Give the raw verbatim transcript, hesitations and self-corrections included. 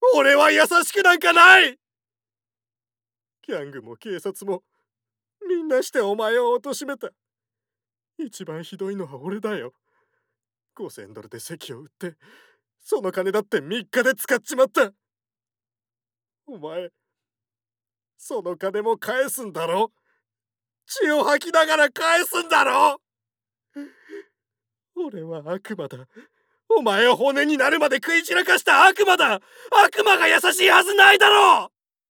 俺は優しくなんかない。ギャングも警察もみんなしてお前を貶めた。一番ひどいのは俺だよ。ごせんドルで席を売ってその金だってみっかで使っちまった。お前その金も返すんだろ。血を吐きながら返すんだろ。俺は悪魔だ。お前を骨になるまで食い散らかした悪魔だ。悪魔が優しいはずないだろう。